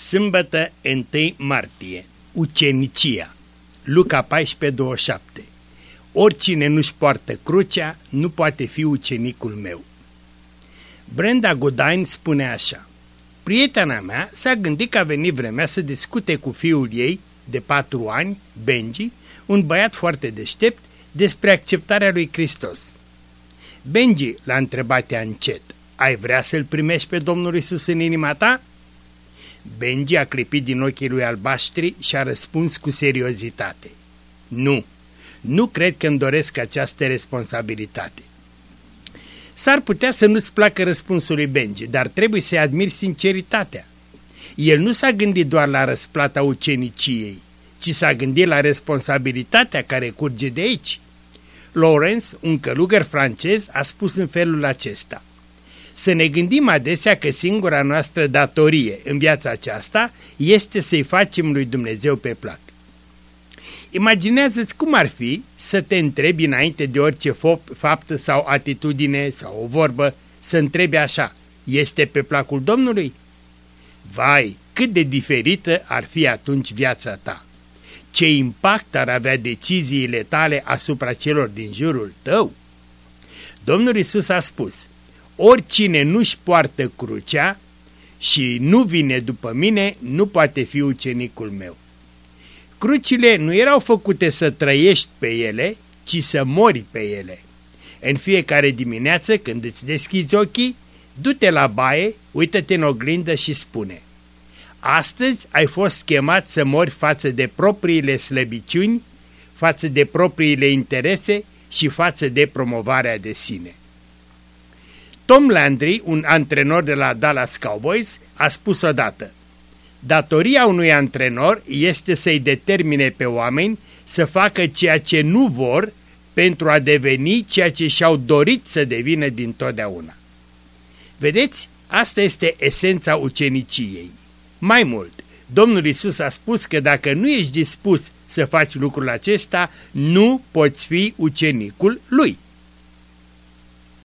Sâmbătă 1 martie. Ucenicia. Luca 14:27. Oricine nu-și poartă crucea nu poate fi ucenicul meu. Brenda Godain spune așa: prietena mea s-a gândit că a venit vremea să discute cu fiul ei de 4 ani, Benji, un băiat foarte deștept, despre acceptarea lui Hristos. Benji l-a întrebat ea încet: ai vrea să-L primești pe Domnul Iisus în inima ta? Benji a clipit din ochii lui albaștri și a răspuns cu seriozitate: nu cred că îmi doresc această responsabilitate. S-ar putea să nu-ți placă răspunsul lui Benji, dar trebuie să-i admiri sinceritatea. El nu s-a gândit doar la răsplata uceniciei, ci s-a gândit la responsabilitatea care curge de aici. Lawrence, un călugăr francez, a spus în felul acesta: să ne gândim adesea că singura noastră datorie în viața aceasta este să-i facem lui Dumnezeu pe plac. Imaginează-ți cum ar fi să te întrebi înainte de orice faptă sau atitudine sau o vorbă, să întrebi așa: este pe placul Domnului? Vai, cât de diferită ar fi atunci viața ta! Ce impact ar avea deciziile tale asupra celor din jurul tău? Domnul Iisus a spus: oricine nu-și poartă crucea și nu vine după mine, nu poate fi ucenicul meu. Crucile nu erau făcute să trăiești pe ele, ci să mori pe ele. În fiecare dimineață, când îți deschizi ochii, du-te la baie, uită-te în oglindă și spune: astăzi ai fost chemat să mori față de propriile slăbiciuni, față de propriile interese și față de promovarea de sine. Tom Landry, un antrenor de la Dallas Cowboys, a spus odată: datoria unui antrenor este să-i determine pe oameni să facă ceea ce nu vor pentru a deveni ceea ce și-au dorit să devină dintotdeauna. Vedeți, asta este esența uceniciei. Mai mult, Domnul Iisus a spus că dacă nu ești dispus să faci lucrul acesta, nu poți fi ucenicul Lui.